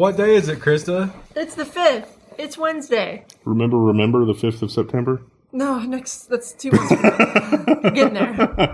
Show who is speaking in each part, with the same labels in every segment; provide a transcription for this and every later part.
Speaker 1: What day is it, Krista?
Speaker 2: It's the 5th. It's Wednesday.
Speaker 3: Remember the 5th of September?
Speaker 2: No, that's 2 months from now. You're getting there.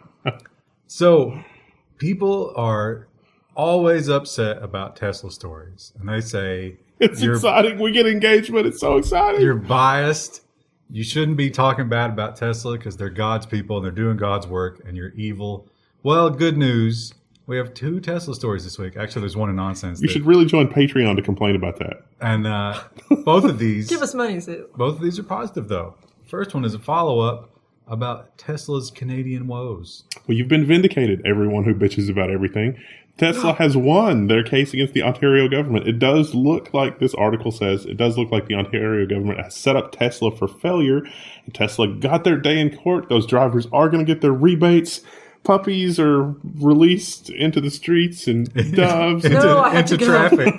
Speaker 1: So, people are always upset about Tesla stories. And they say,
Speaker 3: It's exciting. We get engagement. It's so exciting.
Speaker 1: You're biased. You shouldn't be talking bad about Tesla because they're God's people and they're doing God's work and you're evil. Well, good news. We have 2 Tesla stories this week. Actually, there's one in nonsense.
Speaker 3: You should really join Patreon to complain about that.
Speaker 1: And both of these...
Speaker 2: Give us money, Sue.
Speaker 1: Both of these are positive, though. First one is a follow-up about Tesla's Canadian woes.
Speaker 3: Well, you've been vindicated, everyone who bitches about everything. Tesla has won their case against the Ontario government. It does look like, this article says, it does look like the Ontario government has set up Tesla for failure. And Tesla got their day in court. Those drivers are going to get their rebates. Puppies are released into the streets and doves.
Speaker 1: into traffic.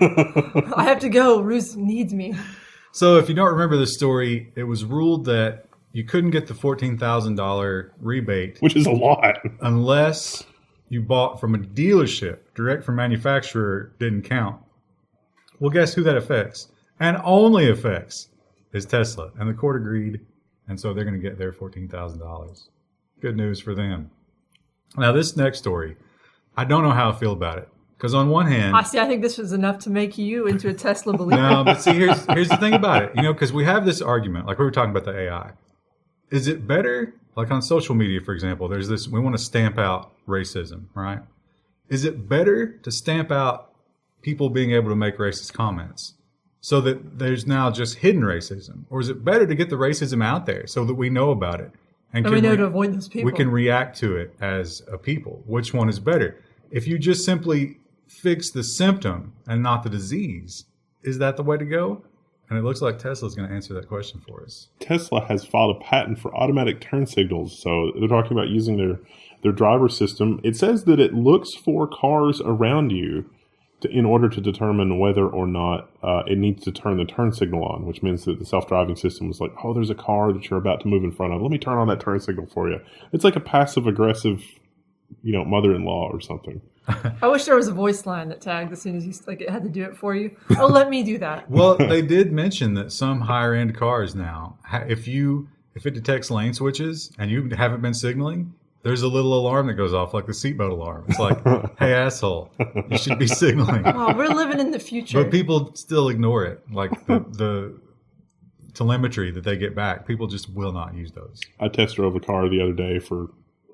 Speaker 2: I have to go. Ruth needs me.
Speaker 1: So if you don't remember the story, it was ruled that you couldn't get the $14,000 rebate.
Speaker 3: Which is a lot.
Speaker 1: Unless you bought from a dealership. Direct from manufacturer didn't count. Well, guess who that affects? And only affects is Tesla. And the court agreed. And so they're going to get their $14,000. Good news for them. Now, this next story, I don't know how I feel about it. Because on one hand...
Speaker 2: I think this was enough to make you into a Tesla believer.
Speaker 1: No, but see, here's the thing about it. Because we have this argument, like we were talking about the AI. Is it better, like on social media, for example, there's this, we want to stamp out racism, right? Is it better to stamp out people being able to make racist comments so that there's now just hidden racism? Or is it better to get the racism out there so that we know about it?
Speaker 2: And we know to avoid those people.
Speaker 1: We can react to it as a people. Which one is better? If you just simply fix the symptom and not the disease, is that the way to go? And it looks like Tesla's going to answer that question for us.
Speaker 3: Tesla has filed a patent for automatic turn signals. So they're talking about using their driver system. It says that it looks for cars around you in order to determine whether or not it needs to turn the turn signal on, which means that the self-driving system was like, oh, there's a car that you're about to move in front of. Let me turn on that turn signal for you. It's like a passive-aggressive, mother-in-law or something.
Speaker 2: I wish there was a voice line that tagged as soon as it had to do it for you. Oh, let me do that.
Speaker 1: Well, they did mention that some higher-end cars now, if it detects lane switches and you haven't been signaling, there's a little alarm that goes off, like the seatbelt alarm. It's like, hey, asshole, you should be signaling.
Speaker 2: Oh, we're living in the future.
Speaker 1: But people still ignore it. Like the telemetry that they get back, people just will not use those.
Speaker 3: I test drove a car the other day for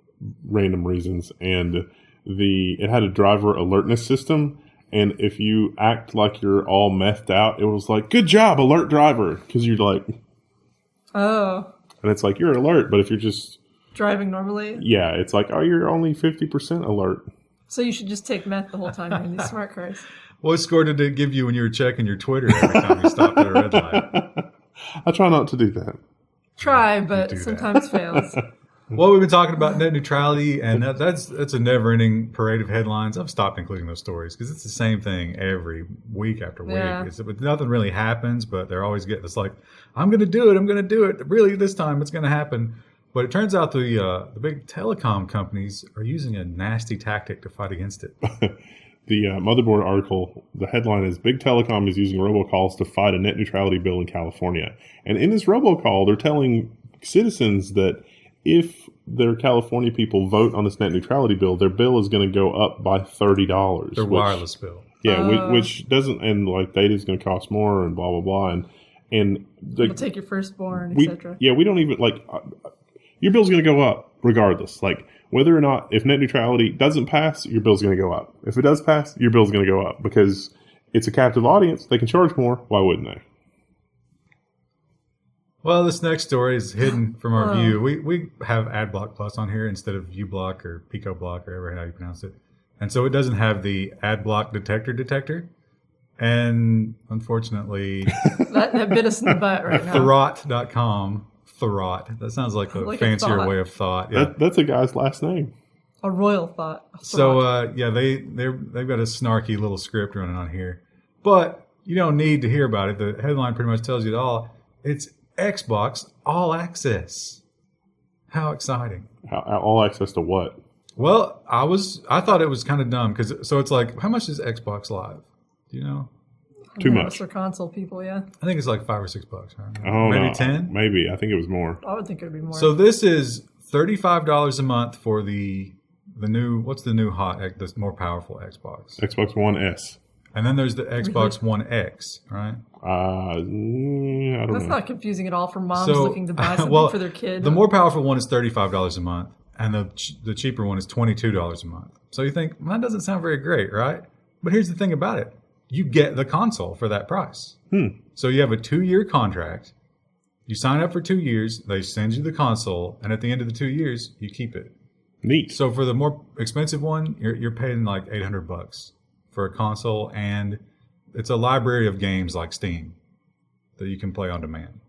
Speaker 3: random reasons, and it had a driver alertness system. And if you act like you're all methed out, it was like, good job, alert driver. Because you're like,
Speaker 2: oh.
Speaker 3: And it's like, you're alert, but if you're just
Speaker 2: driving normally?
Speaker 3: Yeah, it's like, oh, you're only 50% alert.
Speaker 2: So you should just take meth the whole time you're in these smart cars.
Speaker 1: What score did it give you when you were checking your Twitter every time you stopped at a red light?
Speaker 3: I try not to do that.
Speaker 2: Try, but sometimes fails.
Speaker 1: Well, we've been talking about net neutrality, and that's a never-ending parade of headlines. I've stopped including those stories because it's the same thing every week after week.
Speaker 2: Yeah.
Speaker 1: Nothing really happens, but they're always getting this like, I'm going to do it. Really, this time it's going to happen. But it turns out the big telecom companies are using a nasty tactic to fight against it.
Speaker 3: The Motherboard article, the headline is, Big Telecom is using robocalls to fight a net neutrality bill in California. And in this robocall, they're telling citizens that if their California people vote on this net neutrality bill, their bill is going to go up by $30.
Speaker 1: Their wireless bill.
Speaker 3: Yeah, which doesn't, and like data is going to cost more and blah, blah, blah. And
Speaker 2: we'll take your firstborn, etc.
Speaker 3: Yeah, we don't even, like, your bill's going to go up regardless. Like, whether or not, if net neutrality doesn't pass, your bill's going to go up. If it does pass, your bill's going to go up because it's a captive audience. They can charge more. Why wouldn't they?
Speaker 1: Well, this next story is hidden from our view. We have AdBlock Plus on here instead of uBlock or PicoBlock or however how you pronounce it. And so it doesn't have the AdBlock detector. And unfortunately,
Speaker 2: that bit us in the butt right now.
Speaker 1: Thurrott.com. Thurrott. That sounds like a fancier way of thought. Yeah.
Speaker 3: That's a guy's last name.
Speaker 2: A royal thought.
Speaker 1: So, they've got a snarky little script running on here. But you don't need to hear about it. The headline pretty much tells you it all. It's Xbox All Access. How exciting.
Speaker 3: All access to what?
Speaker 1: Well, I thought it was kind of dumb. So it's like, how much is Xbox Live? Do you know?
Speaker 3: Too much.
Speaker 2: For console people, yeah.
Speaker 1: I think it's like $5 or $6, right?
Speaker 3: Oh,
Speaker 1: Maybe
Speaker 3: no,
Speaker 1: 10.
Speaker 3: Maybe. I think it was more.
Speaker 2: I would think it would be more.
Speaker 1: So this is $35 a month for the new. What's the new the more powerful Xbox?
Speaker 3: Xbox One S.
Speaker 1: And then there's the Xbox One X, right?
Speaker 3: I don't
Speaker 2: That's
Speaker 3: know.
Speaker 2: not confusing at all for moms looking to buy something
Speaker 1: well,
Speaker 2: for their kid.
Speaker 1: The more powerful one is $35 a month, and the cheaper one is $22 a month. So you think, well, that doesn't sound very great, right? But here's the thing about it. You get the console for that price. So you have a 2-year contract. You sign up for 2 years. They send you the console. And at the end of the 2 years, you keep it.
Speaker 3: Neat.
Speaker 1: So for the more expensive one, you're paying like $800 for a console. And it's a library of games like Steam that you can play on demand.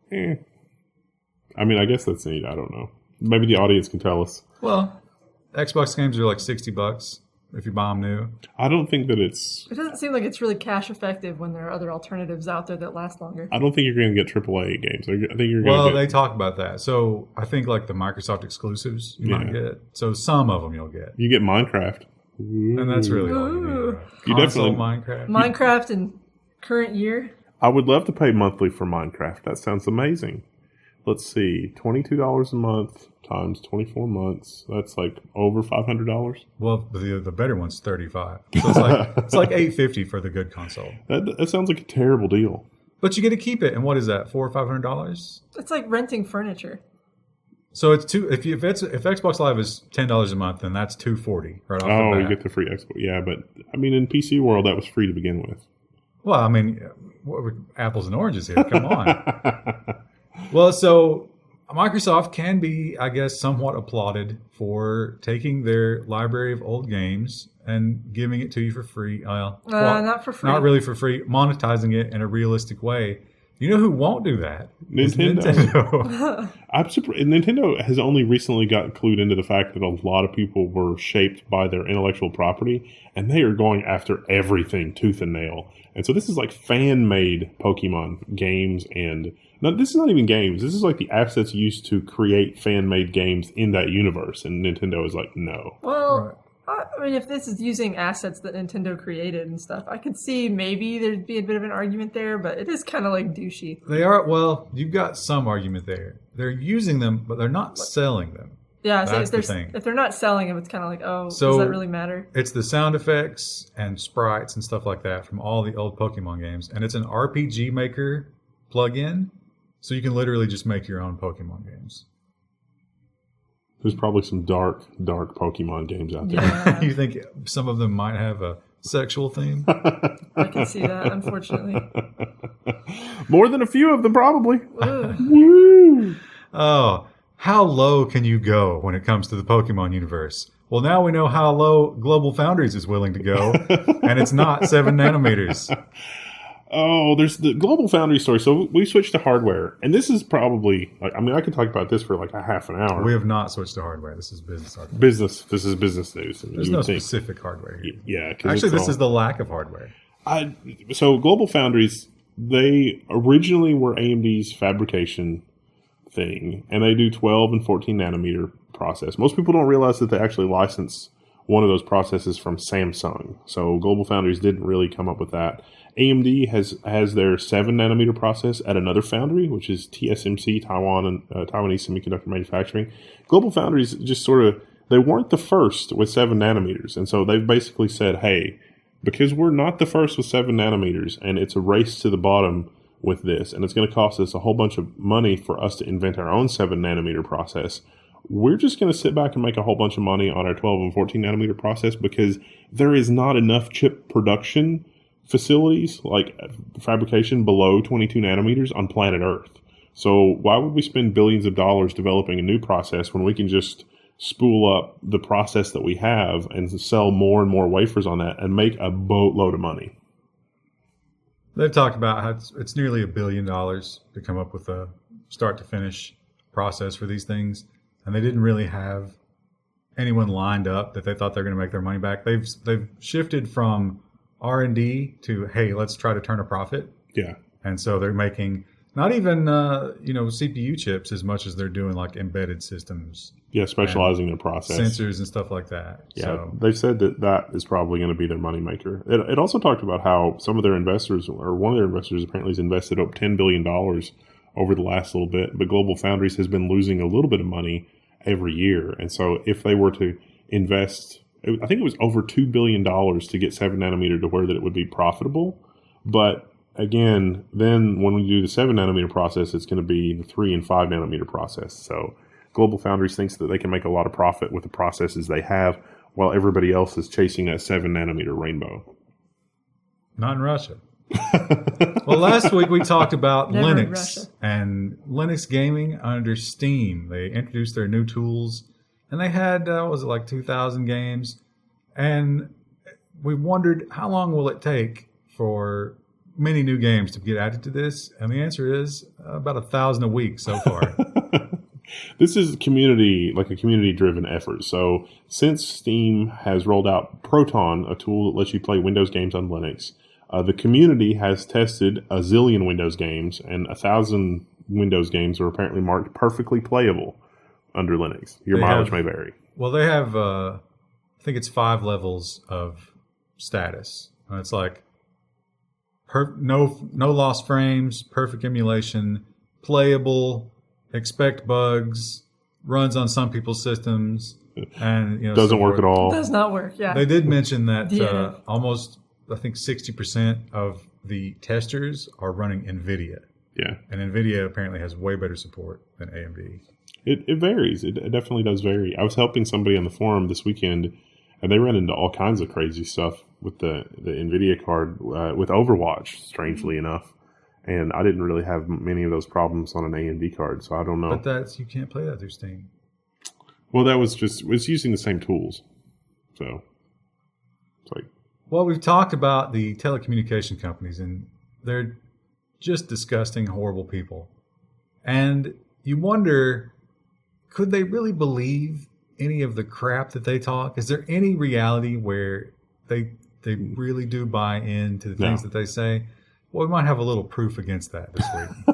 Speaker 3: I mean, I guess that's neat. I don't know. Maybe the audience can tell us.
Speaker 1: Well, Xbox games are like $60 if you buy them new.
Speaker 3: I don't think that it's...
Speaker 2: It doesn't seem like it's really cash effective when there are other alternatives out there that last longer.
Speaker 3: I don't think you're going to get AAA games. I think you're going
Speaker 1: Well,
Speaker 3: to
Speaker 1: they
Speaker 3: get...
Speaker 1: talk about that. So I think like the Microsoft exclusives you might get. So some of them you'll get.
Speaker 3: You get Minecraft.
Speaker 1: And that's really all you need.
Speaker 2: Ooh.
Speaker 1: Right?
Speaker 3: You
Speaker 1: Console,
Speaker 3: definitely-
Speaker 1: Minecraft.
Speaker 2: Minecraft in current year.
Speaker 3: I would love to pay monthly for Minecraft. That sounds amazing. Let's see. $22 a month times 24 months. That's like over $500.
Speaker 1: Well, the better one's $35. So it's like $850 for the good console.
Speaker 3: That sounds like a terrible deal.
Speaker 1: But you get to keep it. And what is that? $400 or $500?
Speaker 2: It's like renting furniture.
Speaker 1: So it's if Xbox Live is $10 a month, then that's $240 right off the
Speaker 3: Oh,
Speaker 1: bat.
Speaker 3: you get the free Xbox. Yeah, but I mean, in PC world, that was free to begin with.
Speaker 1: Well, I mean, apples and oranges here. Come on. Well, so Microsoft can be, I guess, somewhat applauded for taking their library of old games and giving it to you for free.
Speaker 2: Not for free.
Speaker 1: Not really for free. Monetizing it in a realistic way. You know who won't do that? Is
Speaker 3: Nintendo. I'm surprised. Nintendo has only recently got clued into the fact that a lot of people were shaped by their intellectual property, and they are going after everything tooth and nail. And so this is like fan-made Pokemon games, and this is not even games. This is like the assets used to create fan-made games in that universe, and Nintendo is like, no.
Speaker 2: Well, I mean, if this is using assets that Nintendo created and stuff, I could see maybe there'd be a bit of an argument there, but it is kind of like douchey.
Speaker 1: They are, well, you've got some argument there. They're using them, but they're not selling them.
Speaker 2: Yeah, so
Speaker 1: That's the thing.
Speaker 2: if they're not selling them, it's kind of like, does that really matter?
Speaker 1: It's the sound effects and sprites and stuff like that from all the old Pokemon games. And it's an RPG Maker plugin, so you can literally just make your own Pokemon games.
Speaker 3: There's probably some dark Pokemon games out there.
Speaker 2: Yeah,
Speaker 1: You think some of them might have a sexual theme?
Speaker 2: I can see that, unfortunately.
Speaker 3: More than a few of them, probably.
Speaker 2: Ugh.
Speaker 3: Woo!
Speaker 1: Oh, how low can you go when it comes to the Pokemon universe? Well, now we know how low Global Foundries is willing to go, and it's not 7 nanometers.
Speaker 3: Oh, there's the Global Foundry story. So we switched to hardware, and this is probably, I mean, I could talk about this for like a half an hour.
Speaker 1: We have not switched to hardware. This is business hardware.
Speaker 3: This is business news.
Speaker 1: There's
Speaker 3: You
Speaker 1: no
Speaker 3: would think.
Speaker 1: specific hardware here.
Speaker 3: Yeah. 'Cause
Speaker 1: Actually,
Speaker 3: it's
Speaker 1: this
Speaker 3: all-
Speaker 1: is the lack of hardware.
Speaker 3: So Global Foundries, they originally were AMD's fabrication thing, and they do 12 and 14 nanometer process. Most people don't realize that they actually license one of those processes from Samsung. So Global Foundries didn't really come up with that. AMD has their 7 nanometer process at another foundry, which is TSMC, Taiwan and Taiwanese Semiconductor Manufacturing. Global Foundries just they weren't the first with 7 nanometers, and so they've basically said, hey, because we're not the first with 7 nanometers, and it's a race to the bottom with this, and it's going to cost us a whole bunch of money for us to invent our own 7 nanometer process, we're just going to sit back and make a whole bunch of money on our 12 and 14 nanometer process because there is not enough chip production facilities, like fabrication below 22 nanometers on planet Earth. So why would we spend billions of dollars developing a new process when we can just spool up the process that we have and sell more and more wafers on that and make a boatload of money?
Speaker 1: They've talked about how it's nearly $1 billion to come up with a start to finish process for these things, and they didn't really have anyone lined up that they thought they're going to make their money back. They've shifted from R&D to, hey, let's try to turn a profit.
Speaker 3: Yeah.
Speaker 1: And so they're making Not even CPU chips as much as they're doing like embedded systems,
Speaker 3: Yeah, specializing in process.
Speaker 1: sensors and stuff like that.
Speaker 3: Yeah,
Speaker 1: So,
Speaker 3: they've said that is probably going to be their moneymaker. It also talked about how some of their investors, or one of their investors apparently has invested up $10 billion over the last little bit, but Global Foundries has been losing a little bit of money every year. And so if they were to invest, I think it was over $2 billion to get 7 nanometer to where that it would be profitable. But again, then when we do the 7 nanometer process, it's going to be the 3 and 5 nanometer process. So Global Foundries thinks that they can make a lot of profit with the processes they have while everybody else is chasing that 7 nanometer rainbow.
Speaker 1: not in Russia. Well, last week we talked about
Speaker 2: Never in
Speaker 1: Linux
Speaker 2: Russia.
Speaker 1: and Linux gaming under Steam. They introduced their new tools, and they had, what was it, like 2,000 games? And we wondered, how long will it take for many new games to get added to this? And the answer is about 1,000 a week so far.
Speaker 3: This is a community-driven effort. So since Steam has rolled out Proton, a tool that lets you play Windows games on Linux, the community has tested a zillion Windows games, and 1,000 Windows games are apparently marked perfectly playable under Linux. Your
Speaker 1: They
Speaker 3: mileage
Speaker 1: have-
Speaker 3: may vary.
Speaker 1: Well, they have, I think it's 5 levels of status. And it's like no lost frames, perfect emulation, playable, expect bugs, runs on some people's systems, and
Speaker 3: Doesn't
Speaker 1: so
Speaker 3: work
Speaker 1: forth.
Speaker 3: at all.
Speaker 2: Does not work. Yeah.
Speaker 1: They did mention that
Speaker 2: Yeah.
Speaker 1: almost, I think, 60% of the testers are running NVIDIA,
Speaker 3: Yeah.
Speaker 1: and NVIDIA apparently has way better support than AMD.
Speaker 3: It varies. It definitely does vary. I was helping somebody on the forum this weekend, and they ran into all kinds of crazy stuff with the NVIDIA card with Overwatch, strangely enough. And I didn't really have many of those problems on an AMD card, so I don't know.
Speaker 1: But you can't play that through Steam.
Speaker 3: Well, it's using the same tools. So it's like,
Speaker 1: Well, we've talked about the telecommunication companies, and they're just disgusting, horrible people. And you wonder, could they really believe any of the crap that they talk? Is there any reality where they really do buy into the things that they say? Well, we might have a little proof against that this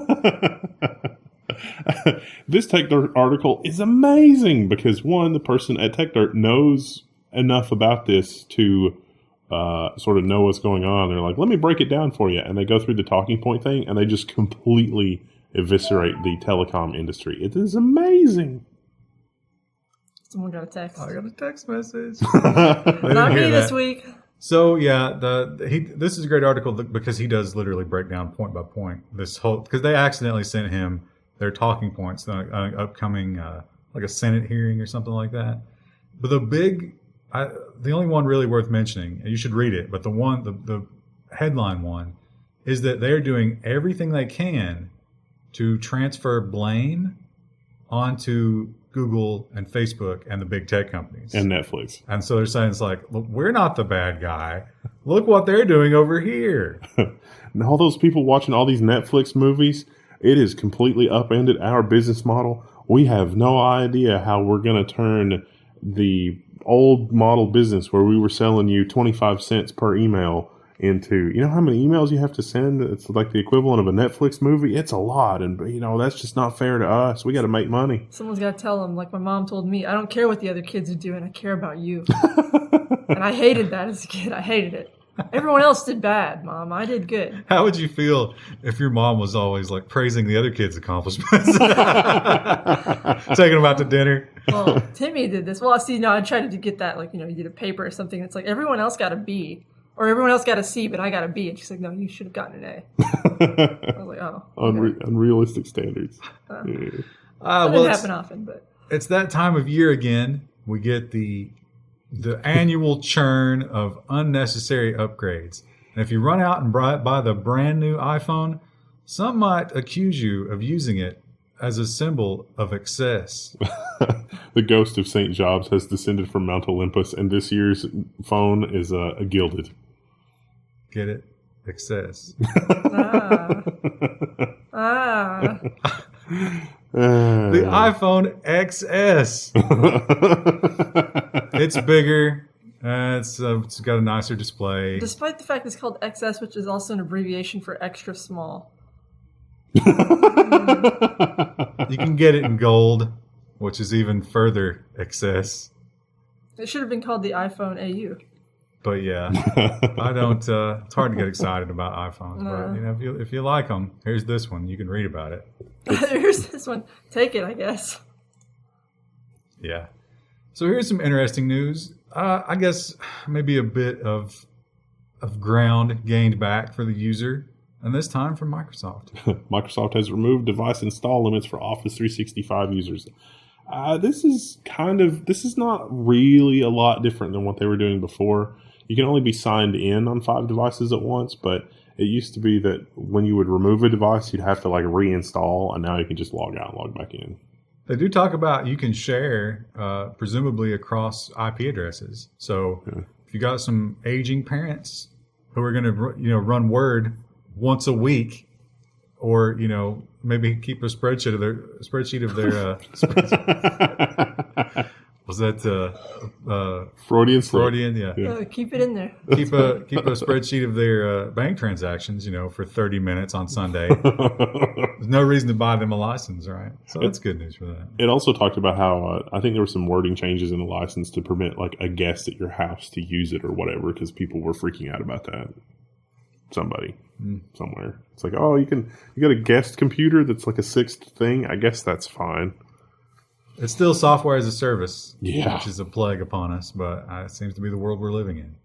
Speaker 1: week.
Speaker 3: this TechDirt article is amazing because, one, the person at TechDirt knows enough about this to sort of know what's going on. They're like, let me break it down for you. And they go through the talking point thing, and they just completely eviscerate the telecom industry. It is amazing.
Speaker 2: Someone got a text.
Speaker 1: I got a text message.
Speaker 2: Not me this week.
Speaker 1: So yeah, this is a great article because he does literally break down point by point this whole, because they accidentally sent him their talking points on an upcoming like a Senate hearing or something like that. But the only one really worth mentioning, and you should read it, but the headline one is that they're doing everything they can to transfer blame onto Google and Facebook and the big tech companies.
Speaker 3: And Netflix.
Speaker 1: And so they're saying, it's like, look, we're not the bad guy. Look what they're doing over here.
Speaker 3: And all those people watching all these Netflix movies, it has completely upended our business model. We have no idea how we're going to turn the old model business where we were selling you 25 cents per email into, you know how many emails you have to send? It's like the equivalent of a Netflix movie. It's a lot. And, that's just not fair to us. We got to make money.
Speaker 2: Someone's got to tell them, like my mom told me, I don't care what the other kids are doing. I care about you. And I hated that as a kid. I hated it. Everyone else did bad, Mom. I did good.
Speaker 1: How would you feel if your mom was always like praising the other kids' accomplishments? Taking them out to dinner.
Speaker 2: Well, Timmy did this. Well, I tried to get that, you did a paper or something. It's like everyone else got a B. Or everyone else got a C, but I got a B. And she's like, no, you should have gotten an A. I was like, oh. Okay.
Speaker 3: Unrealistic standards. Yeah.
Speaker 2: That didn't happen often, but.
Speaker 1: It's that time of year again. We get the annual churn of unnecessary upgrades. And if you run out and buy the brand new iPhone, some might accuse you of using it as a symbol of excess.
Speaker 3: The ghost of St. Jobs has descended from Mount Olympus, and this year's phone is a gilded.
Speaker 1: Get it? Excess. The iPhone XS. It's bigger. It's got a nicer display.
Speaker 2: Despite the fact it's called XS, which is also an abbreviation for extra small.
Speaker 1: You can get it in gold, which is even further excess.
Speaker 2: It should have been called the iPhone AU.
Speaker 1: But yeah, I don't. It's hard to get excited about iPhones.
Speaker 2: No.
Speaker 1: But if you like them, here's this one. You can read about it.
Speaker 2: Here's this one. Take it, I guess.
Speaker 1: Yeah. So here's some interesting news. I guess maybe a bit of ground gained back for the user, and this time from Microsoft.
Speaker 3: Microsoft has removed device install limits for Office 365 users. This is not really a lot different than what they were doing before. You can only be signed in on 5 devices at once, but it used to be that when you would remove a device, you'd have to like reinstall, and now you can just log out and log back in.
Speaker 1: They do talk about you can share, presumably across IP addresses. So if you got some aging parents who are going to run Word once a week, or maybe keep a spreadsheet of their was that
Speaker 3: Freudian slip.
Speaker 1: Freudian? Yeah.
Speaker 2: Keep it in there.
Speaker 1: Keep a spreadsheet of their bank transactions, for 30 minutes on Sunday. There's no reason to buy them a license, right? So that's good news for that.
Speaker 3: It also talked about how I think there were some wording changes in the license to permit like a guest at your house to use it or whatever, because people were freaking out about that. Somebody somewhere. It's like, oh, you got a guest computer that's like a 6th thing. I guess that's fine.
Speaker 1: It's still software as a service,
Speaker 3: yeah,
Speaker 1: which is a plague upon us, but it seems to be the world we're living in.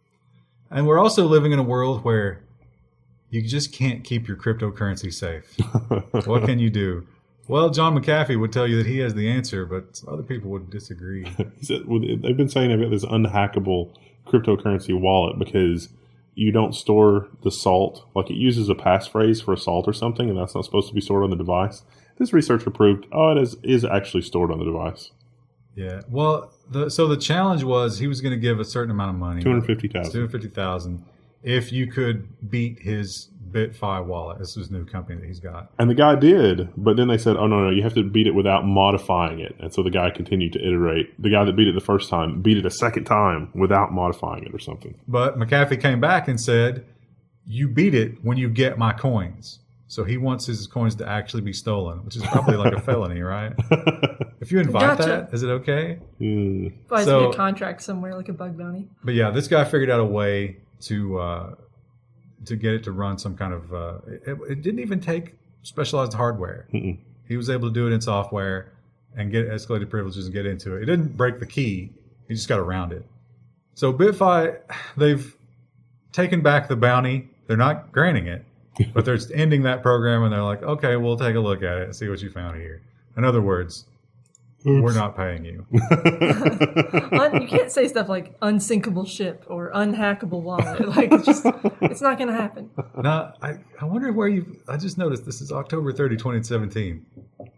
Speaker 1: And we're also living in a world where you just can't keep your cryptocurrency safe. What can you do? Well, John McAfee would tell you that he has the answer, but other people would disagree.
Speaker 3: They've been saying about this unhackable cryptocurrency wallet because you don't store the salt. Like it uses a passphrase for a salt or something, and that's not supposed to be stored on the device. This researcher proved, it is actually stored on the device.
Speaker 1: Yeah. Well, so the challenge was he was going to give a certain amount of money.
Speaker 3: $250,000
Speaker 1: if you could beat his BitFi wallet. This is a new company that he's got.
Speaker 3: And the guy did, but then they said, oh, no, you have to beat it without modifying it. And so the guy continued to iterate. The guy that beat it the first time beat it a second time without modifying it or something.
Speaker 1: But McAfee came back and said, you beat it when you get my coins. So he wants his coins to actually be stolen, which is probably like a felony, right? If you invite that, is it okay?
Speaker 2: Probably to be a contract somewhere, like a bug bounty.
Speaker 1: But yeah, this guy figured out a way to get it to run some kind of. It didn't even take specialized hardware.
Speaker 3: Mm-mm.
Speaker 1: He was able to do it in software and get escalated privileges and get into it. It didn't break the key. He just got around it. So BitFi, they've taken back the bounty. They're not granting it. But they're ending that program, and they're like, okay, we'll take a look at it and see what you found here. In other words, we're not paying you.
Speaker 2: You can't say stuff like unsinkable ship or unhackable wallet. Like, it's not going to happen.
Speaker 1: Now, I wonder where I just noticed this is October 30, 2017.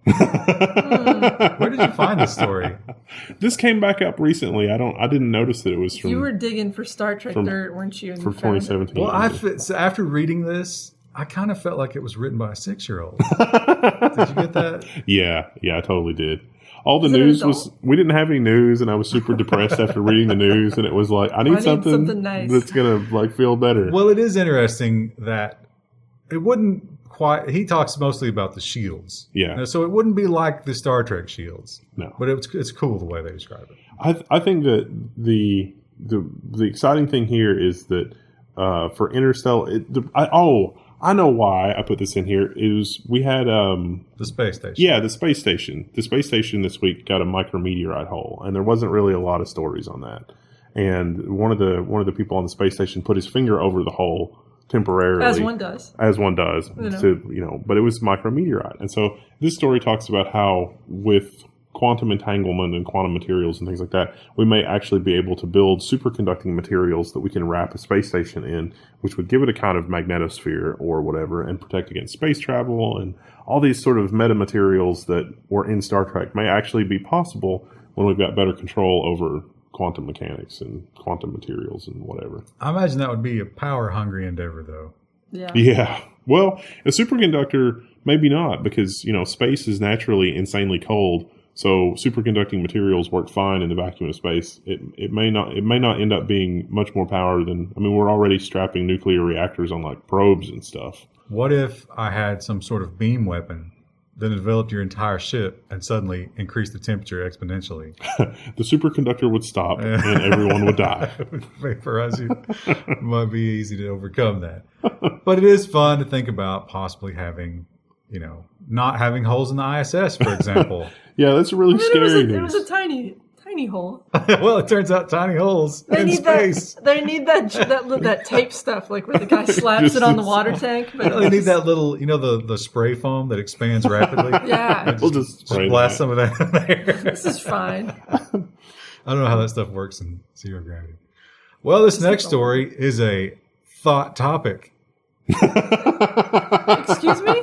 Speaker 1: Where did you find this story?
Speaker 3: This came back up recently. I didn't notice that it was from.
Speaker 2: You were digging for Star Trek dirt, weren't you?
Speaker 3: From 2017.
Speaker 1: Well, so after reading this, I kind of felt like it was written by a 6-year-old. Did you get that?
Speaker 3: Yeah, I totally did. All the news was, we didn't have any news, and I was super depressed after reading the news, and it was like, I need something nice that's going to like feel better.
Speaker 1: Well, it is interesting that it wouldn't quite, he talks mostly about the shields.
Speaker 3: Yeah.
Speaker 1: So it wouldn't be like the Star Trek shields.
Speaker 3: No.
Speaker 1: But it's cool the way they describe
Speaker 3: it. I think that the exciting thing here is that for Interstellar, I know why I put this in here. We had
Speaker 1: the space station.
Speaker 3: Yeah, the space station. The space station this week got a micrometeorite hole, and there wasn't really a lot of stories on that. And one of the people on the space station put his finger over the hole temporarily,
Speaker 2: as one does.
Speaker 3: But it was micrometeorite. And so this story talks about how with quantum entanglement and quantum materials and things like that, we may actually be able to build superconducting materials that we can wrap a space station in, which would give it a kind of magnetosphere or whatever and protect against space travel. And all these sort of metamaterials that were in Star Trek may actually be possible when we've got better control over quantum mechanics and quantum materials and whatever.
Speaker 1: I imagine that would be a power-hungry endeavor, though.
Speaker 3: Yeah. Well, a superconductor, maybe not, because, space is naturally insanely cold. So superconducting materials work fine in the vacuum of space. It may not end up being much more power than, we're already strapping nuclear reactors on like probes and stuff.
Speaker 1: what if I had some sort of beam weapon that developed your entire ship and suddenly increased the temperature exponentially?
Speaker 3: The superconductor would stop and everyone would die.
Speaker 1: It would vaporize you. It might be easy to overcome that. But it is fun to think about possibly having, not having holes in the ISS, for example.
Speaker 3: Yeah, that's really scary.
Speaker 2: It was a tiny hole.
Speaker 1: Well, it turns out tiny holes in space.
Speaker 2: They need that tape stuff, like where the guy slaps it on the water tank. But
Speaker 1: They need that little, the spray foam that expands rapidly.
Speaker 2: Yeah.
Speaker 3: We'll just
Speaker 1: blast some of that in there.
Speaker 2: This is fine.
Speaker 1: I don't know how that stuff works in zero gravity. Well, this next story is a thought topic.
Speaker 2: Excuse me?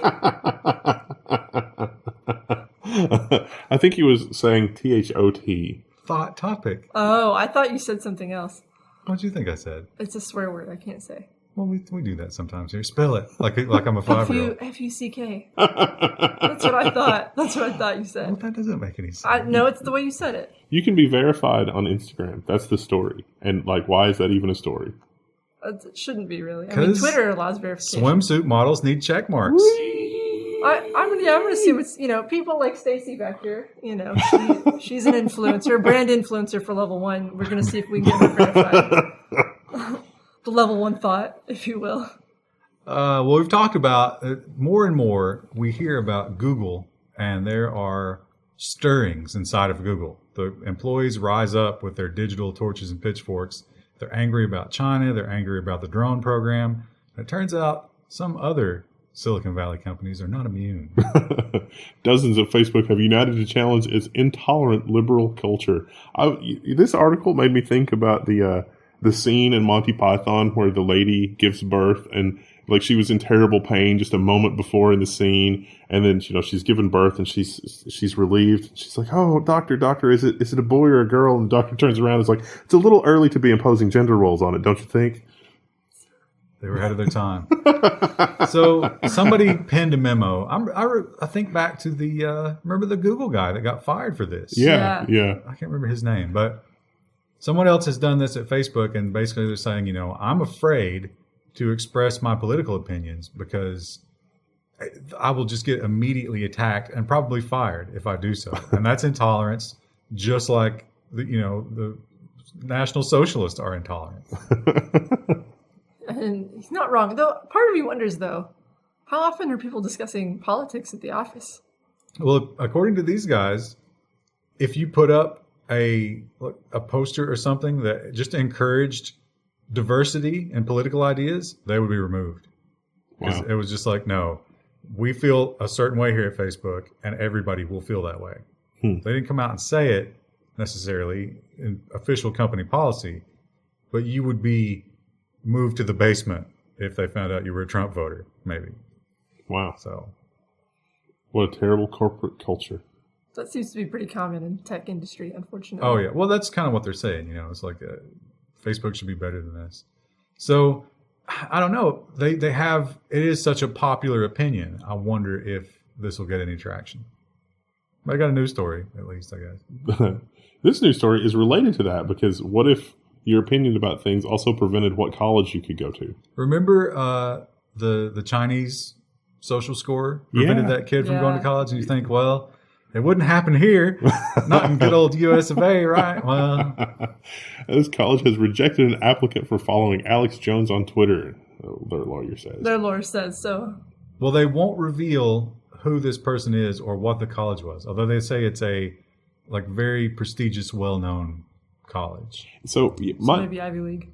Speaker 3: I think he was saying THOT.
Speaker 1: Thought topic.
Speaker 2: Oh, I thought you said something else.
Speaker 1: What do you think I said?
Speaker 2: It's a swear word. I can't say.
Speaker 1: Well, we do that sometimes here. Spell it like I'm a 5-year-old.
Speaker 2: F-U-C-K. That's what I thought. That's what I thought you
Speaker 1: Well,
Speaker 2: said.
Speaker 1: that doesn't make any sense.
Speaker 2: No, it's the way you said it.
Speaker 3: You can be verified on Instagram. That's the story. And why is that even a story?
Speaker 2: It shouldn't be really. I mean,
Speaker 1: 'Cause
Speaker 2: Twitter allows verification.
Speaker 1: Swimsuit models need check marks.
Speaker 2: I'm gonna see what's people like Stacy back here. She's an influencer, brand influencer for level 1. We're gonna see if we can get her verified. The level 1 thought, if you will.
Speaker 1: Well, we've talked about more and more. We hear about Google, and there are stirrings inside of Google. The employees rise up with their digital torches and pitchforks. They're angry about China. They're angry about the drone program. And it turns out some other Silicon Valley companies are not immune.
Speaker 3: Dozens of Facebook have united to challenge its intolerant liberal culture. This article made me think about the scene in Monty Python where the lady gives birth and she was in terrible pain just a moment before in the scene, and then she's given birth and she's relieved. She's like, "Oh, doctor, is it a boy or a girl?" And the doctor turns around and is like, "It's a little early to be imposing gender roles on it, don't you think?"
Speaker 1: They were ahead of their time. So somebody penned a memo. I think back to remember the Google guy that got fired for this?
Speaker 3: Yeah.
Speaker 1: I can't remember his name, but someone else has done this at Facebook, and basically they're saying, I'm afraid to express my political opinions because I will just get immediately attacked and probably fired if I do so. And that's intolerance, just like the National Socialists are intolerant.
Speaker 2: And he's not wrong. Though part of me wonders, though, how often are people discussing politics at the office?
Speaker 1: Well, according to these guys, if you put up a poster or something that just encouraged diversity in political ideas, they would be removed. Wow. It was just like, no, we feel a certain way here at Facebook, and everybody will feel that way. They didn't come out and say it necessarily in official company policy, but you would be moved to the basement if they found out you were a Trump voter, maybe.
Speaker 3: Wow.
Speaker 1: So,
Speaker 3: what a terrible corporate culture.
Speaker 2: That seems to be pretty common in the tech industry, unfortunately.
Speaker 1: Oh, yeah. Well, that's kind of what they're saying. It's like Facebook should be better than this. So, I don't know. It is such a popular opinion. I wonder if this will get any traction. But I got a news story, at least, I guess.
Speaker 3: This news story is related to that because what if your opinion about things also prevented what college you could go to?
Speaker 1: Remember the Chinese social score prevented that kid from going to college? And you think, well, it wouldn't happen here. Not in good old US of A, right? Well,
Speaker 3: this college has rejected an applicant for following Alex Jones on Twitter, their lawyer says.
Speaker 2: Their lawyer says so.
Speaker 1: Well, they won't reveal who this person is or what the college was, although they say it's a very prestigious, well-known college.
Speaker 3: So
Speaker 2: maybe Ivy League.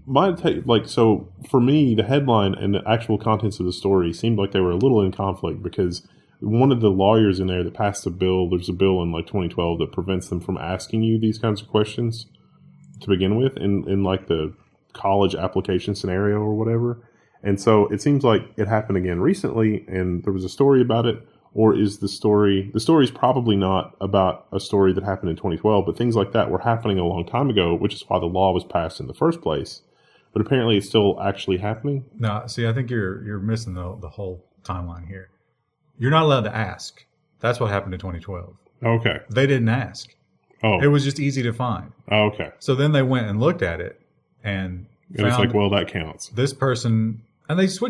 Speaker 3: So for me, the headline and the actual contents of the story seemed like they were a little in conflict because one of the lawyers in there that passed a bill, there's a bill in 2012 that prevents them from asking you these kinds of questions to begin with in the college application scenario or whatever. And so it seems like it happened again recently and there was a story about it. Or is the story is probably not about a story that happened in 2012, but things like that were happening a long time ago, which is why the law was passed in the first place. But apparently it's still actually happening.
Speaker 1: No, see, I think you're missing the whole timeline here. You're not allowed to ask. That's what happened in 2012.
Speaker 3: Okay.
Speaker 1: They didn't ask.
Speaker 3: Oh.
Speaker 1: It was just easy to find.
Speaker 3: Oh, okay.
Speaker 1: So then they went and looked at it and
Speaker 3: it's like, well, that counts.
Speaker 1: This person, and they switched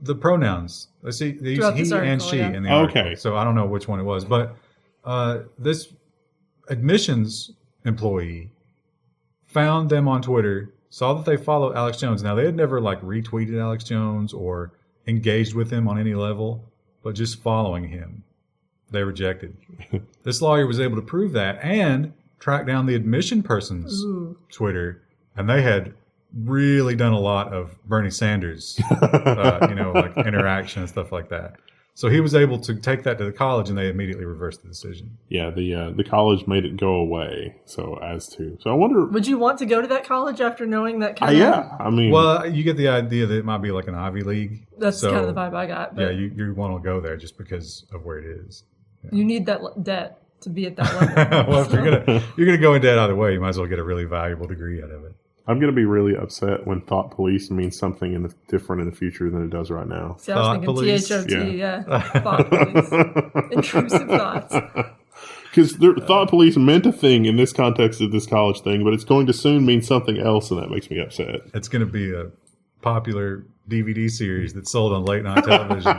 Speaker 1: the pronouns. Let's see, they use
Speaker 2: Throughout
Speaker 1: he
Speaker 2: this
Speaker 1: and
Speaker 2: article,
Speaker 1: she
Speaker 2: yeah.
Speaker 1: in the article.
Speaker 3: Okay.
Speaker 1: So I don't know which one it was, but this admissions employee found them on Twitter, saw that they followed Alex Jones. Now, they had never like retweeted Alex Jones or engaged with him on any level, but just following him, they rejected. This lawyer was able to prove that and track down the admission person's Twitter, and they had really done a lot of Bernie Sanders, like interaction and stuff like that. So he was able to take that to the college, and they immediately reversed the decision.
Speaker 3: Yeah, the college made it go away. So I wonder.
Speaker 2: Would you want to go to that college after knowing that kind of?
Speaker 3: Yeah, I mean,
Speaker 1: Well, you get the idea that it might be like an Ivy League.
Speaker 2: That's
Speaker 1: So,
Speaker 2: kind of the vibe I got.
Speaker 1: Yeah,
Speaker 2: But
Speaker 1: you want to go there just because of where it is.
Speaker 2: you need that debt to be at that level.
Speaker 1: Well, if you're gonna go in debt either way, you might as well get a really valuable degree out of it.
Speaker 3: I'm going to be really upset when thought police means something different in the future than it does right now.
Speaker 2: See, I was
Speaker 1: Thought
Speaker 2: thinking
Speaker 1: police?
Speaker 2: THOT, yeah. Thought police. Intrusive thoughts.
Speaker 3: Because thought police meant a thing in this context of this college thing, but it's going to soon mean something else, and that makes me upset.
Speaker 1: It's going to be a popular DVD series that's sold on late night television.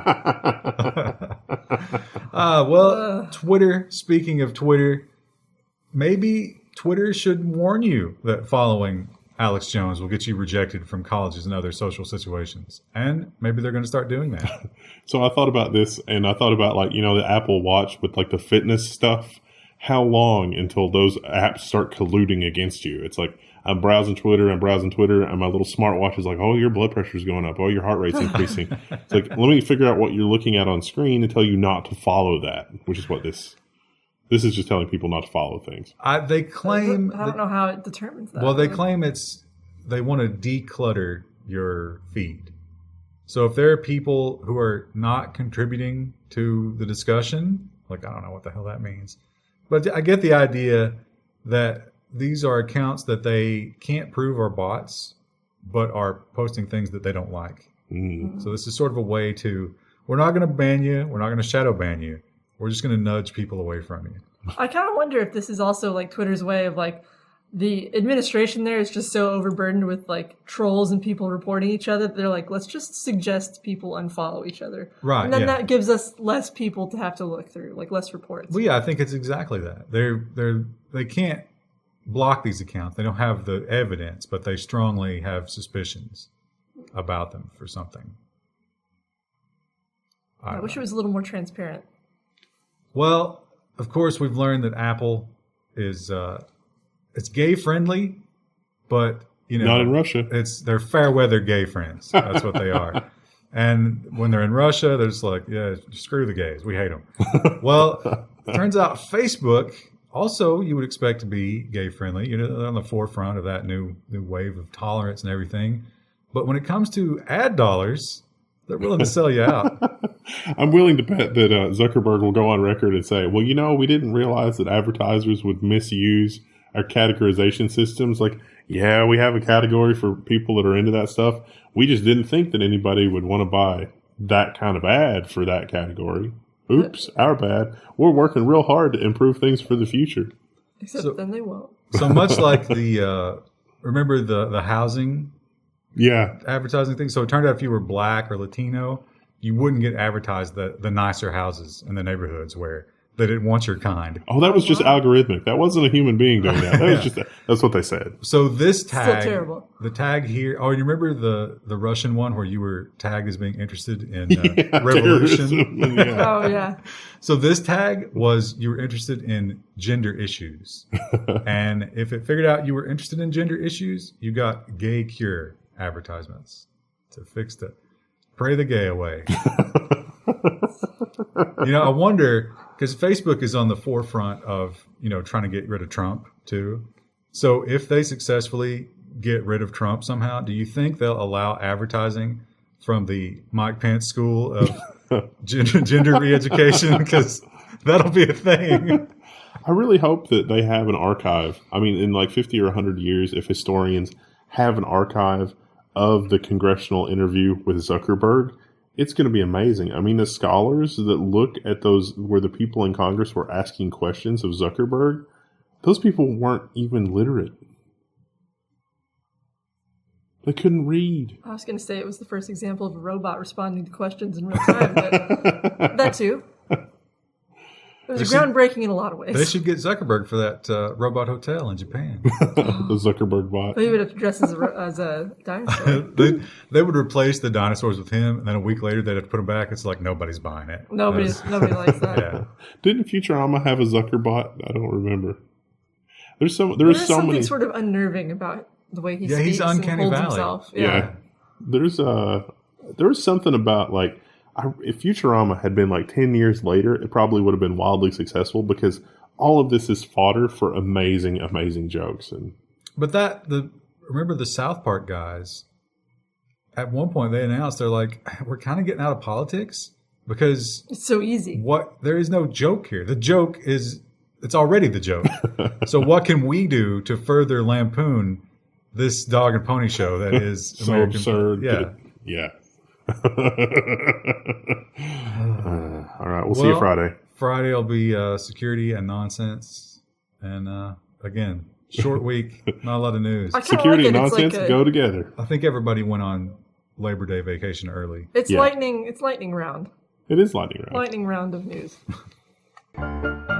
Speaker 1: Twitter. Speaking of Twitter, maybe Twitter should warn you that following Alex Jones will get you rejected from colleges and other social situations. And maybe they're going to start doing that.
Speaker 3: So I thought about this, and I thought about the Apple Watch with the fitness stuff. How long until those apps start colluding against you? It's like I'm browsing Twitter, and my little smartwatch is like, oh, your blood pressure's going up, oh, your heart rate's increasing. It's like, let me figure out what you're looking at on screen and tell you not to follow that, which is what this is just telling people not to follow things.
Speaker 1: They claim...
Speaker 2: I don't know how it determines that.
Speaker 1: Well, they claim they want to declutter your feed. So if there are people who are not contributing to the discussion, I don't know what the hell that means. But I get the idea that these are accounts that they can't prove are bots, but are posting things that they don't like.
Speaker 3: Mm.
Speaker 1: So this is sort of a way to, we're not going to ban you, we're not going to shadow ban you, we're just going to nudge people away from you.
Speaker 2: I kind of wonder if this is also Twitter's way of the administration there is just so overburdened with trolls and people reporting each other. They're like, let's just suggest people unfollow each other.
Speaker 1: Right.
Speaker 2: And then that gives us less people to have to look through, less reports.
Speaker 1: Well, yeah, I think it's exactly that. They can't block these accounts. They don't have the evidence, but they strongly have suspicions about them for something.
Speaker 2: I wish it was a little more transparent.
Speaker 1: Well, of course, we've learned that Apple is it's gay friendly, but
Speaker 3: not in Russia.
Speaker 1: They're fair weather gay friends. That's what they are. And when they're in Russia, they're just like, yeah, screw the gays. We hate them. Well, it turns out Facebook also you would expect to be gay friendly. They're on the forefront of that new wave of tolerance and everything. But when it comes to ad dollars, they're willing to sell you out.
Speaker 3: I'm willing to bet that Zuckerberg will go on record and say, well, we didn't realize that advertisers would misuse our categorization systems. Yeah, we have a category for people that are into that stuff. We just didn't think that anybody would want to buy that kind of ad for that category. Oops, our bad. We're working real hard to improve things for the future.
Speaker 2: Except then they won't.
Speaker 1: So much like remember the housing advertising thing? So it turned out if you were black or Latino, you wouldn't get advertised the nicer houses in the neighborhoods where they didn't want your kind.
Speaker 3: Oh, that was just algorithmic. That wasn't a human being doing that. That was that's what they said.
Speaker 1: So this tag,
Speaker 2: still terrible.
Speaker 1: The tag here. Oh, you remember the Russian one where you were tagged as being interested in revolution?
Speaker 2: Oh yeah.
Speaker 1: So this tag was you were interested in gender issues, and if it figured out you were interested in gender issues, you got gay cure advertisements to fix pray the gay away. I wonder, because Facebook is on the forefront of, trying to get rid of Trump too. So if they successfully get rid of Trump somehow, do you think they'll allow advertising from the Mike Pence school of gender re-education? Because that'll be a thing.
Speaker 3: I really hope that they have an archive. I mean, in 50 or 100 years, if historians have an archive of the congressional interview with Zuckerberg, it's going to be amazing. I mean, the scholars that look at those where the people in Congress were asking questions of Zuckerberg, those people weren't even literate. They couldn't read.
Speaker 2: I was going to say it was the first example of a robot responding to questions in real time, but that too. It was groundbreaking in a lot of ways.
Speaker 1: They should get Zuckerberg for that robot hotel in Japan.
Speaker 3: The Zuckerberg bot.
Speaker 2: But he would have to dress as a dinosaur.
Speaker 1: They would replace the dinosaurs with him, and then a week later they'd have to put him back. It's like nobody's buying it.
Speaker 2: Nobody likes that.
Speaker 1: Yeah.
Speaker 3: Didn't Futurama have a Zuckerbot? I don't remember. There's so
Speaker 2: something
Speaker 3: many
Speaker 2: sort of unnerving about the way he speaks
Speaker 1: he's uncanny
Speaker 2: and holds
Speaker 1: valley.
Speaker 2: himself.
Speaker 3: Yeah. There was something about like if Futurama had been like 10 years later, it probably would have been wildly successful because all of this is fodder for amazing, amazing jokes.
Speaker 1: But remember the South Park guys, at one point they announced, they're like, we're kind of getting out of politics because
Speaker 2: It's so easy.
Speaker 1: there is no joke here. The joke it's already the joke. So what can we do to further lampoon this dog and pony show that is
Speaker 3: so
Speaker 1: American?
Speaker 3: absurd.
Speaker 1: Yeah.
Speaker 3: Yeah. All right. We'll see you Friday.
Speaker 1: Friday will be security and nonsense. And again, short week, not a lot of news.
Speaker 2: I kinda
Speaker 3: Security
Speaker 2: like
Speaker 3: and
Speaker 2: it. It's
Speaker 3: nonsense
Speaker 2: like
Speaker 3: go together.
Speaker 1: I think everybody went on Labor Day vacation early.
Speaker 2: It's
Speaker 3: Yeah.
Speaker 2: lightning. It's lightning round.
Speaker 3: It is lightning round.
Speaker 2: Lightning round of news.